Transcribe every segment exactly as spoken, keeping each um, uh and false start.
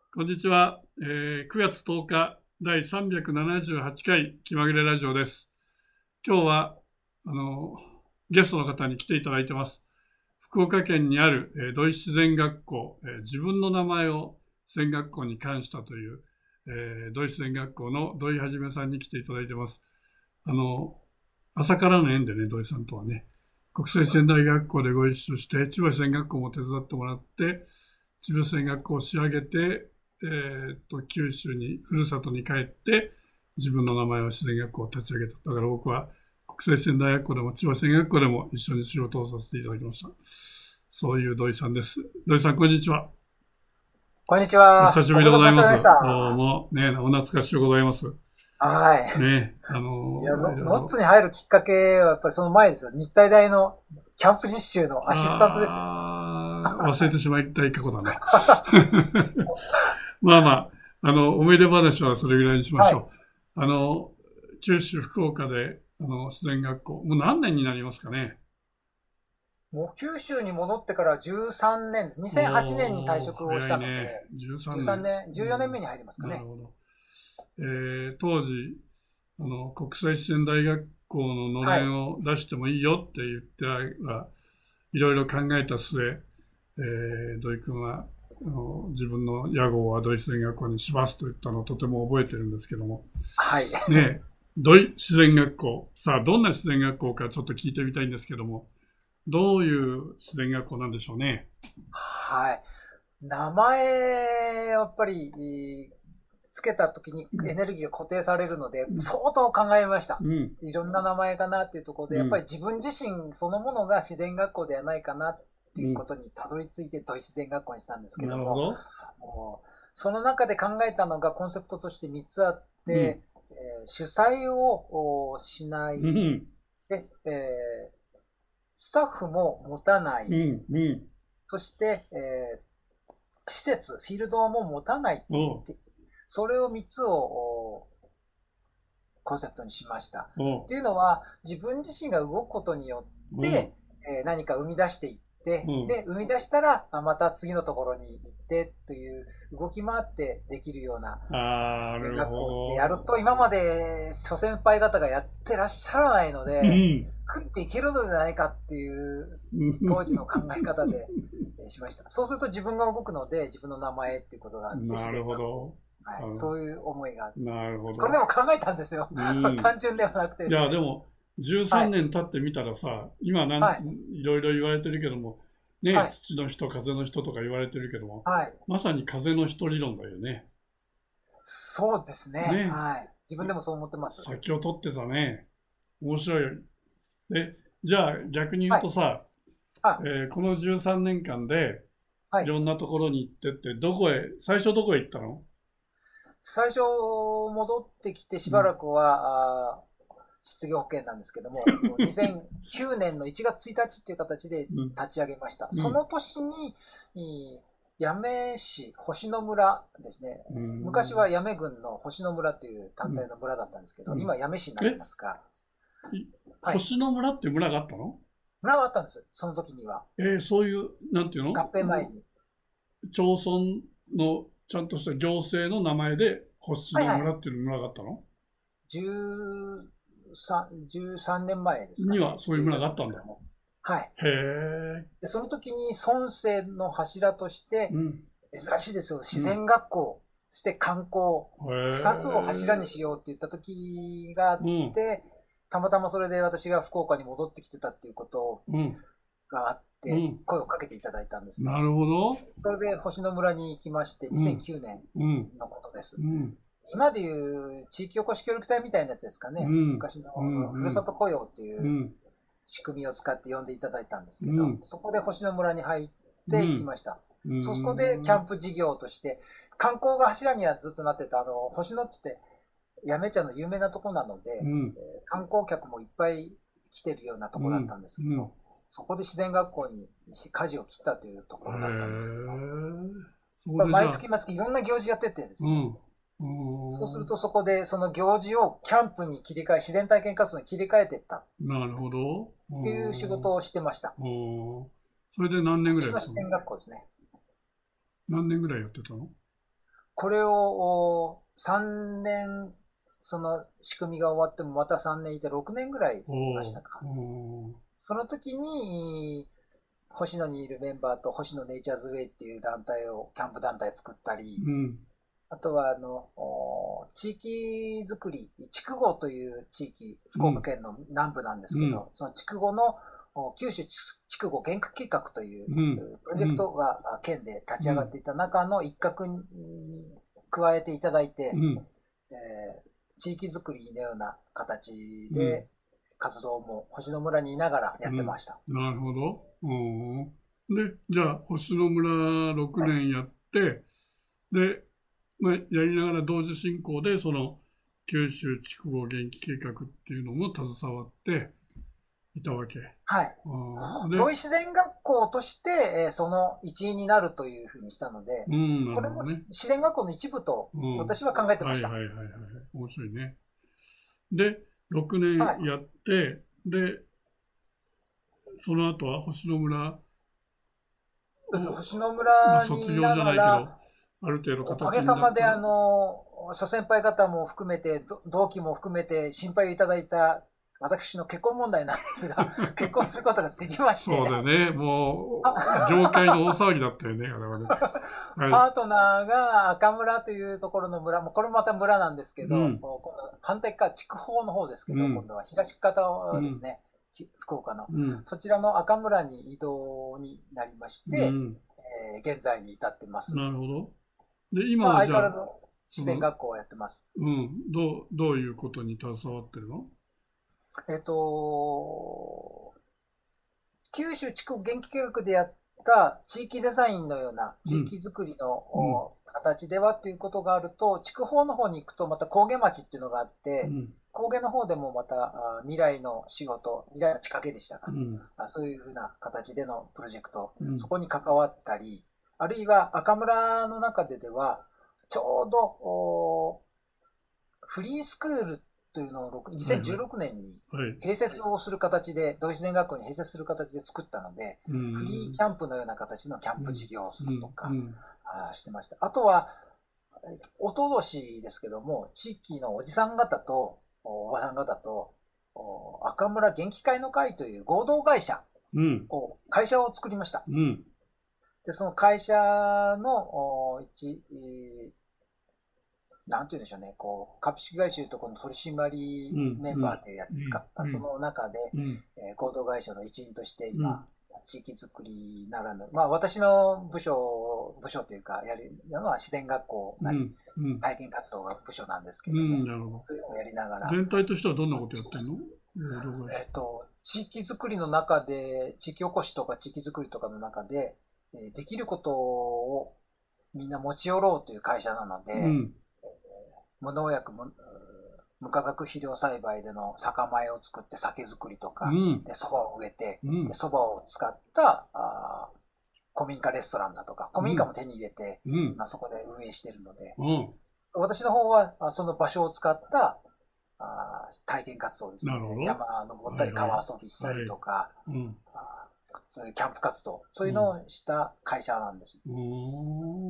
こんにちは、えー、くがつとおかだいさんびゃくななじゅうはちかい気まぐれラジオです。今日はあのゲストの方に来ていただいてます。福岡県にある、えー、土井自然学校、えー、自分の名前を自然学校に冠したという、えー、土井自然学校の土井はじめさんに来ていただいてます。あの朝からの縁でね、土井さんとはね、国際自然大学校でご一緒して、千葉自然学校も手伝ってもらって、千葉自然学校を仕上げて、えー、っと九州にふるさとに帰って自分の名前を自然学校を立ち上げた。だから僕は国際自然大学校でも千葉自然学校でも一緒に仕事をさせていただきました。そういう土井さんです。土井さん、こんにちは。 こんにちは。 お久しぶりでございます。どうもね、お懐かしでございます。 はい。 ね、あのいや、ロッツに入るきっかけはやっぱりその前ですよ。日体大のキャンプ実習のアシスタントですよ。 あ忘れてしまいたい過去だね。まあまあ、あの、思い出話はそれぐらいにしましょう。はい、あの、九州福岡で、あの、自然学校、もう何年になりますかね。 もう九州に戻ってからじゅうさんねんです。にせんはちねんに退職をしたので、ね、じゅうさんねん、じゅうよねんめに入りますかね。 なるほど。えー、当時、あの、国際自然大学校ののれんを出してもいいよって言ってら、いろいろ考えた末、えー、土井君はあの自分の屋号は土井自然学校にしますと言ったのをとても覚えてるんですけども、 はい。 ねえ、土井自然学校、さあどんな自然学校かちょっと聞いてみたいんですけども、どういう自然学校なんでしょうね。 はい。名前、やっぱり、つけた時にエネルギーが固定されるので、相当考えました。うん、いろんな名前かなっていうところで、やっぱり自分自身そのものが自然学校ではないかなっていうことにたどり着いて土井自然学校にしたんですけども、どその中で考えたのがコンセプトとしてみっつあって、うんえー、主催をしない、うん、で、えー、スタッフも持たない、うんうん、そして、えー、施設、フィールドも持たないっていう、それをみっつをコンセプトにしました。っていうのは、自分自身が動くことによって、えー、何か生み出していって、で、生み出したら、また次のところに行ってという、動き回ってできるような自然学校ってやると、今まで諸先輩方がやってらっしゃらないので、うん、食っていけるのではないかっていう当時の考え方でしました。そうすると自分が動くので、自分の名前っていうことがあって、なるほど。はい、そういう思いがあって。なるほど。これでも考えたんですよ。うん、単純ではなくて、ね。 いや、でも、じゅうさんねん経ってみたらさ、はい、今なん、はい、いろいろ言われてるけども、ね、はい、土の人、風の人とか言われてるけども、はい、まさに風の人理論だよね。 そうですね。ね、はい。自分でもそう思ってます。 先を取ってたね。面白い。で、じゃあ逆に言うとさ、はいえー、このじゅうさんねんかんで、いろんなところに行ってって、どこへ、最初どこへ行ったの？ 最初戻ってきてしばらくは、うん、失業保険なんですけども、にせんきゅうねんのいちがつついたちっていう形で立ち上げました。うん、その年に、八女市星野村ですね、うん、昔は八女郡の星野村という単体の村だったんですけど、うん、今八女市になってますが、 はい、星野村っていう村があったの？ 村があったんです、その時には。 えー、そういう、なんていうの？ 合併前に。 町村のちゃんとした行政の名前で星野村っていう村があったの？はいはい、 じゅうさん、じゅうさんねんまえですかね。 にはそういう村があったんだ。 はい。 へでその時に村政の柱として、うん、珍しいですよ、自然学校、そして観光、ふたつを柱にしようって言った時があって、うん、たまたまそれで私が福岡に戻ってきてたっていうことがあって、うん、声をかけていただいたんですね。 なるほど。 それで星野村に行きまして、にせんきゅうねんのことです。うんうん今でいう地域おこし協力隊みたいなやつですかね。うん、昔のふるさと雇用っていう仕組みを使って呼んでいただいたんですけど、うん、そこで星野村に入っていきました。うん、そこでキャンプ事業として、観光が柱にはずっとなってた、あの、星野って言って、八女茶の有名なとこなので、うん、観光客もいっぱい来てるようなとこだったんですけど、うん、そこで自然学校に舵を切ったというところだったんですけど、毎月毎月いろんな行事やっててですね、うんそうするとそこでその行事をキャンプに切り替え、自然体験活動に切り替えていった。 なるほど。 という仕事をしてました。 それで何年ぐらいやってたの？ うちの自然学校ですね。 何年ぐらいやってたの？ これをさんねん、その仕組みが終わってもまたさんねんいてろくねんぐらいいましたか。その時に、星野にいるメンバーと星野ネイチャーズウェイっていう団体を、キャンプ団体作ったり、うん、あとはあの、地域づくり、筑後という地域、福岡県の南部なんですけど、うん、その筑後の九州筑後原価計画というプロジェクトが県で立ち上がっていた中の一角に加えていただいて、うんえー、地域づくりのような形で活動も星野村にいながらやってました。 うん、なるほど。で、じゃあ星野村ろくねんやって、はい、で、まあ、やりながら同時進行でその九州筑後元気計画っていうのも携わっていたわけ。 はい。土井自然学校として、えー、その一員になるというふうにしたので、うん、ね、これも自然学校の一部と私は考えてました。 うん、はいはいはいはい。面白いね。で、ろくねんやって、はい、で、その後は星野村星野村にいながら、 ある程度おかげさまで、あの、諸先輩方も含めて、同期も含めて心配をいただいた私の結婚問題なんですが、結婚することができまして。 そうだよね。もう、業界の大騒ぎだったよね、あれはね。 はい、パートナーが赤村というところの村、これもまた村なんですけど、うん、今度反対側、筑豊の方ですけど、うん、今度は東方ですね。うん、福岡の、うん、そちらの赤村に移動になりまして、うんえー、現在に至ってます。 なるほど。で、今はじゃあ、 まあ、相変わらず自然学校をやってます。 うん。どう、どういうことに携わってるの？ えっと、九州地区元気計画でやった地域デザインのような地域づくりの、うん、形ではということがあると、筑豊の方に行くとまた工芸町っていうのがあって、うん、工芸の方でもまた未来の仕事、未来の仕掛けでしたか、うん、そういうふうな形でのプロジェクト、うん、そこに関わったり、あるいは赤村の中ででは、ちょうどフリースクールというのをにせんじゅうろくねんに併設をする形で、同自然学校に併設する形で作ったので、フリーキャンプのような形のキャンプ事業をするとかしてました。あとは、おととしですけども、地域のおじさん方とおばさん方と赤村元気会の会という合同会社を、会社を作りました。うんで、その会社の一、なんて言うんでしょうね、こう、株式会社とこの取締メンバーというやつですか、うんうん、その中で、うんえー、合同会社の一員として今、うん、地域づくりならぬ、まあ私の部署、部署というか、やるのは自然学校なり、うんうん、体験活動が部署なんですけども、うん、なるほどそういうのをやりながら。 全体としてはどんなことやってるの？ えっと、地域づくりの中で、地域おこしとか地域づくりとかの中で、できることをみんな持ち寄ろうという会社なので、うん、無農薬 無, 無化学肥料栽培での酒米を作って酒造りとか、うん、で蕎麦を植えて、うん、で蕎麦を使ったあ古民家レストランだとか古民家も手に入れて、うんまあ、そこで運営しているので、うん、私の方はその場所を使ったあ体験活動ですね。山登ったり川遊びしたりとか、はいはいうんそういうキャンプ活動、そういうのをした会社なんです。うん、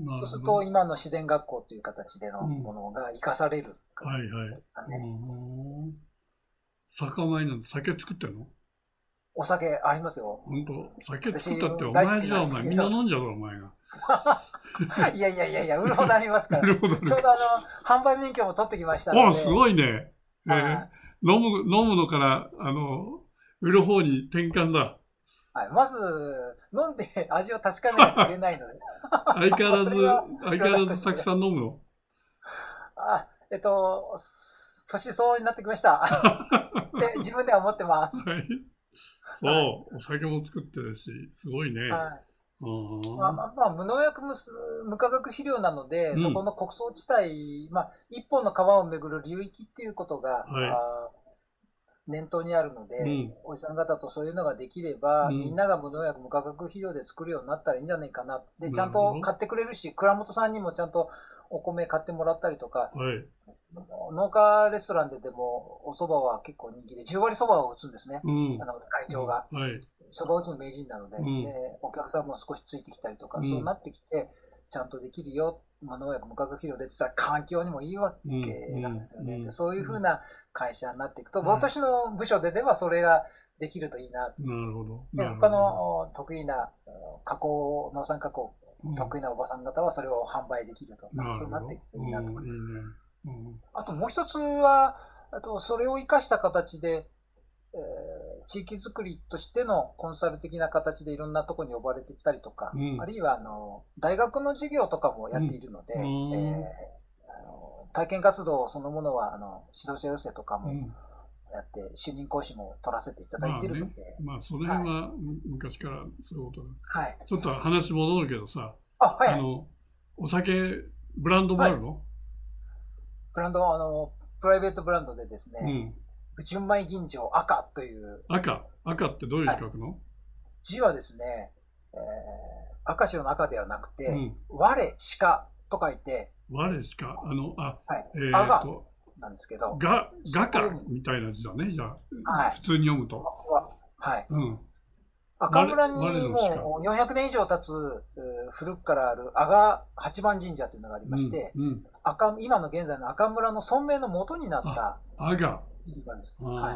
そうすると、今の自然学校という形でのものが生かされる、ねうん。はいはい。 酒米なんて酒作ってるの？ お酒ありますよ。 本当酒作ったってお前じゃお前みんな飲んじゃうぞお前が。 いやいやいやいや、売るほどありますから。ちょうどあの、販売免許も取ってきましたので。 あ、すごいね。えー、飲む、飲むのから、あの、売る方に転換だ。 はい、まず、飲んで味を確かめないと売れないので。 相変わらず、相変わらずたくさん飲むの？ あ、えっと、年相応になってきました。で、自分では思ってます。はい、 そう、はい、お酒も作ってるし、すごいね。はいまあまあまあ、無農薬 無, 無化学肥料なので、うん、そこの穀倉地帯、まあ、一本の川をめぐる流域っていうことが、はい、あ念頭にあるので、うん、おじさん方とそういうのができれば、うん、みんなが無農薬無化学肥料で作るようになったらいいんじゃないかな。で、ちゃんと買ってくれるし、倉本さんにもちゃんとお米買ってもらったりとか、はい、農家レストランででもお蕎麦は結構人気で、じゅう割蕎麦を打つんですね、うん、あの会長が。うんはい蕎麦打つの名人なので、うん、で、お客さんも少しついてきたりとか、うん、そうなってきて、 ちゃんとできるよ、無農薬無化学肥料でって言ったら環境にもいいわけなんですよね。でそういうふうな会社になっていくと、私の部署でではそれができるといいな。 なるほど。 で他の得意な加工、農産加工、得意なおばさん方はそれを販売できると。そうなっていくといいなとか。あともう一つは、あとそれを生かした形で、えー、地域づくりとしてのコンサル的な形でいろんなところに呼ばれていったりとか、うん、あるいはあの大学の授業とかもやっているので、うん、えー、あの体験活動そのものはあの指導者養成とかもやって、うん、主任講師も取らせていただいているので、 まあ、ね、まあその辺は昔からそういうことで、はい、ちょっと話戻るけどさ、 あ、はい、 あのお酒ブランドもあるの？はい、 ブランド、あのプライベートブランドでですね、うん純米吟醸赤という。 赤赤ってどういう字書くの？はい、 字はですね、えー、赤白の赤ではなくて、うん、我鹿と書いて。 我鹿あの、あ、 はい、えー、赤なんですけど。 が、がかみたいな字だね、じゃあ。はい、普通に読むと。 はい。うん、赤村にもうよんひゃくねん以上経つ古くからある阿賀八幡神社というのがありまして、うんうん、赤今の現在の赤村の村名の元になった。 阿賀。 はい。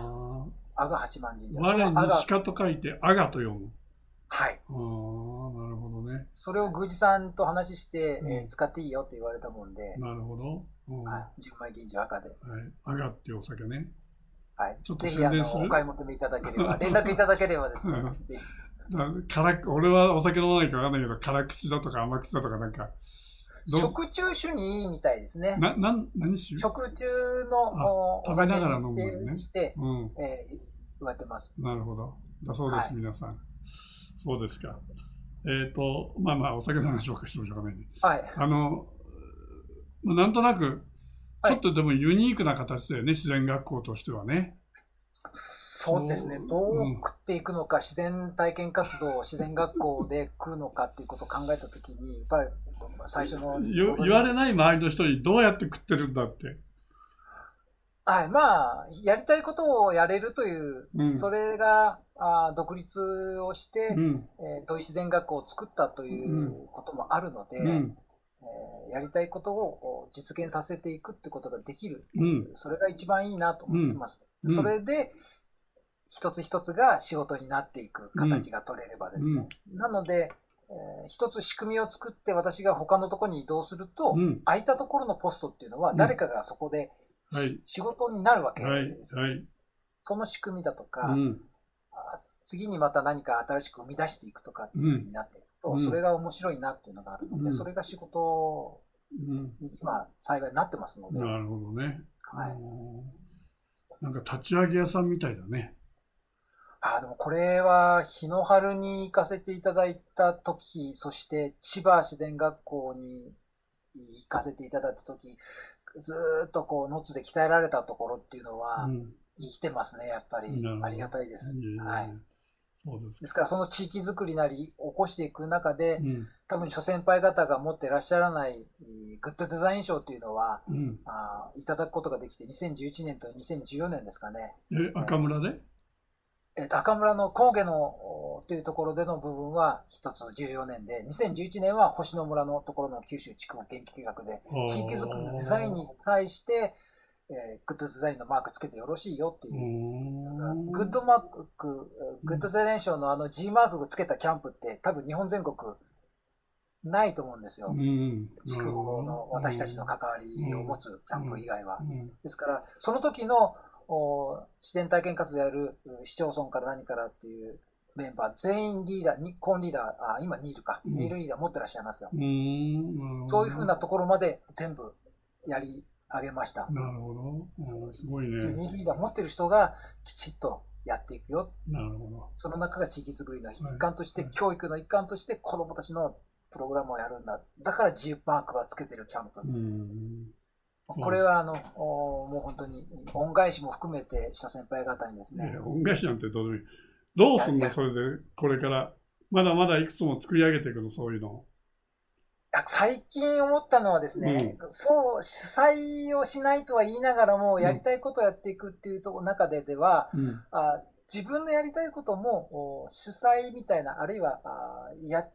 阿賀八幡神社。 我に鹿と書いて阿賀と読む。 はい。 ああ、なるほどね。 それを宮司さんと話して、うん、えー、使っていいよって言われたもんで。 なるほど。 うん、はい。純米吟醸赤で。はい。 阿賀っていうお酒ね。 はい。ぜひあのお買い求めいただければ、連絡いただければですね。ぜひ。 辛俺はお酒飲まないからわかんないけど、辛口だとか甘口だとかなんか。 食中酒にいいみたいですね。 な、な、何酒？ 食中のお酒にして、うん、えー、言われてます。 なるほど。だそうです、はい、皆さん。そうですか。えっ、ー、と、まあまあ、お酒の話ばっかりしてもしょうがないね。 はい。 あの、なんとなく、ちょっとでもユニークな形だよね、はい、自然学校としてはね。 そうですね。どう食っていくのか、うん、自然体験活動を自然学校で食うのかっていうことを考えたときに、やっぱり最初の言われない周りの人にどうやって食ってるんだって。 はい、まあやりたいことをやれるという、うん、それがあ独立をして、うん、えー、土井自然学校を作ったということもあるので、うん、えー、やりたいことを実現させていくってことができる、うん、それが一番いいなと思ってます。うん、それで一つ一つが仕事になっていく形が取れればですね。うん、なのでえー、一つ仕組みを作って私が他のところに移動すると、うん、空いたところのポストっていうのは誰かがそこで、うんはい、仕事になるわけですよ、はいはい、その仕組みだとか、うん、次にまた何か新しく生み出していくとかっていうふうになっていくと、うん、それが面白いなっていうのがあるので、うん、それが仕事に今幸いになってますので。 なるほどね。 はい、 なんか立ち上げ屋さんみたいだね。 あのこれは日の春に行かせていただいた時、そして千葉自然学校に行かせていただいた時、ずっとこうノッツで鍛えられたところっていうのは生きてますね、やっぱり。ありがたいです。はい。 そうです。 ですからその地域づくりなり起こしていく中で、うん、多分諸先輩方が持っていらっしゃらないグッドデザイン賞というのは、うん、あいただくことができて、にせんじゅういちねんとにせんじゅうよねんですかね。 え、赤村で？ えー、と赤村の高下のというところでの部分は一つじゅうよねんで、にせんじゅういちねんは星野村のところの九州地区の研究計画で、地域づくりのデザインに対して、えー、グッドデザインのマークつけてよろしいよっていう、グッドマーク、グッドデザイン賞のあの G マークをつけたキャンプって多分日本全国ないと思うんですよ。地区の私たちの関わりを持つキャンプ以外は。ですから、その時の自然体験活動やる市町村から何からっていうメンバー全員リーダー、コーンリーダー、あ今にいるか、うん、にいるリーダー持ってらっしゃいますよ。うんそういうふうなところまで全部やり上げました。 なるほど。すごいね。 にいるリーダー持ってる人がきちっとやっていくよ。 なるほど。 その中が地域づくりの一環として、はい、教育の一環として子どもたちのプログラムをやるんだ。だから G マークはつけてるキャンプ。うんこれはあのもう本当に恩返しも含めて諸先輩方にですね。 恩返しなんてどうでもいい。どうすんのそれでこれからまだまだいくつも作り上げていくのそういうの。 最近思ったのはですね、うん、そう主催をしないとは言いながらもやりたいことをやっていくっていうと中ででは、うん、あ自分のやりたいことも主催みたいなあるいはあや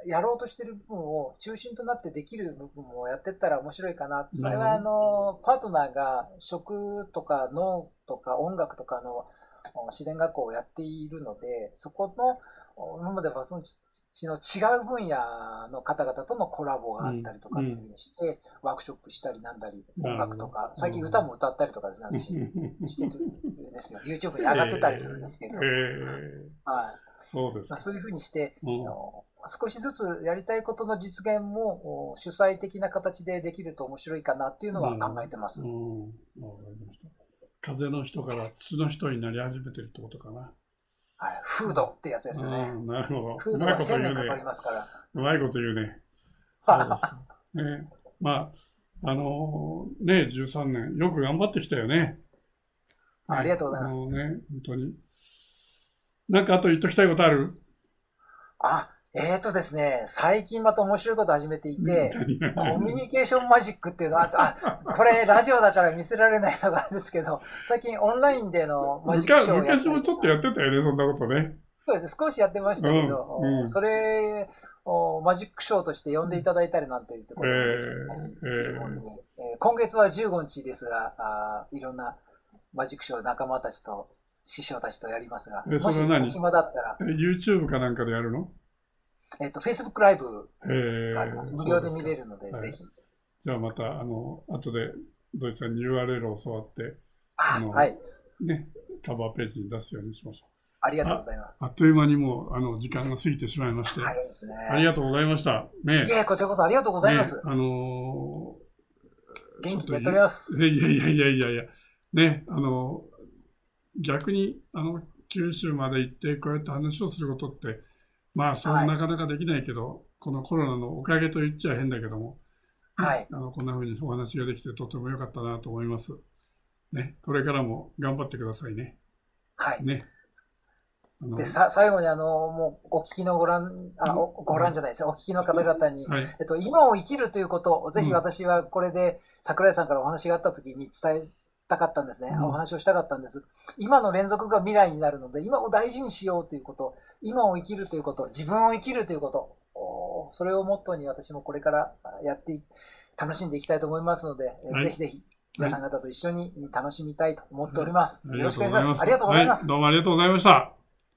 やろうとしてる部分を中心となってできる部分をやっていったら面白いかな。幸いあの、パートナーが食とか農とか音楽とかの自然学校をやっているので、そこの、今まではそのちの違う分野の方々とのコラボがあったりとかっていうふうにして、うんうん、ワークショップしたりなんだり、音楽とか、最近歌も歌ったりとかですね、私、してるんですよ。YouTube に上がってたりするんですけど。えー、はい。そうです。そういうふうにして、うん、少しずつやりたいことの実現も主催的な形でできると面白いかなっていうのは考えてます。うんうん、 風の人から土の人になり始めてるってことかな。 はい、フードってやつですよね。 なるほど。 フードはせんねんかかりますから。 うまいこと言うね。そうですか。ね、まあ、あのー、ね、じゅうさんねん、よく頑張ってきたよね。 ありがとうございます。 あのね、本当に。なんかあと言っときたいことある？ あ、えーとですね、最近また面白いこと始めていて、コミュニケーションマジックっていうのは、あ、これラジオだから見せられないのがあるんですけど、最近オンラインでのマジックショーをやって昔もちょっとやってたよね、そんなことね。 そうです、少しやってましたけど、うんうん、それをマジックショーとして呼んでいただいたりなんていうところもできてたりするものに、えーえー、今月はじゅうごにちですが、あいろんなマジックショー仲間たちと師匠たちとやりますが、もし暇だったら。 YouTube かなんかでやるの？ えっと、Facebook ライブがあります。無料で見れるので、ぜひ。 じゃあまた、あの、後で土井さんに ユーアールエル を教わって、 あの、はい。 ね、カバーページに出すようにしましょう。 ありがとうございます。 あっという間にもう、あの、時間が過ぎてしまいまして。 早いですね。 ありがとうございました。ね。 いえ、こちらこそありがとうございます。 ね、あのー、元気でやっております。 いやいやいやいやいやいや、ね、あの、逆に、あの、九州まで行って、こうやって話をすることって、まあ、そうなかなかできないけど、はい、このコロナのおかげと言っちゃ変だけども、 はい、 あのこんな風にお話ができてとても良かったなと思います。ね、これからも頑張ってくださいね。 はい。 ね。 で、さ、最後にあの、もう、お聞きのご覧、あ、おご覧じゃないですよ。お聞きの方々に、はい、えっと、今を生きるということを、ぜひ私はこれで、桜井さんからお話があった時に伝えたかったんですね。うん、お話をしたかったんです。今の連続が未来になるので、今を大事にしようということ、今を生きるということ、自分を生きるということ、それをモットーに私もこれからやって楽しんでいきたいと思いますので、はい、ぜひぜひ皆さん方と一緒に楽しみたいと思っております。はい、よろしくお願いします。ありがとうございます。 はい、どうもありがとうございました。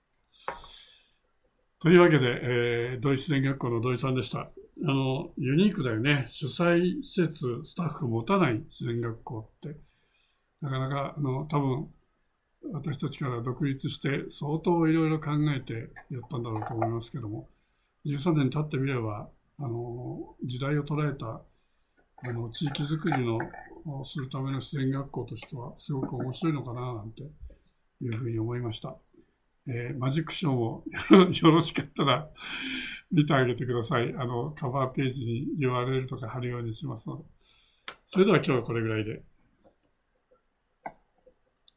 というわけで、えー、土井自然学校の土井さんでした。あの、ユニークだよね。主催施設、スタッフ持たない自然学校って。なかなか、あの、多分、私たちから独立して相当いろいろ考えてやったんだろうと思いますけども、じゅうさんねん経ってみれば、あの、時代を捉えた、あの、地域づくりのするための自然学校としては、すごく面白いのかな、なんていうふうに思いました。えー、マジックショーもよろしかったら見てあげてください。あの、カバーページに ユーアールエル とか貼るようにしますので。それでは今日はこれぐらいで。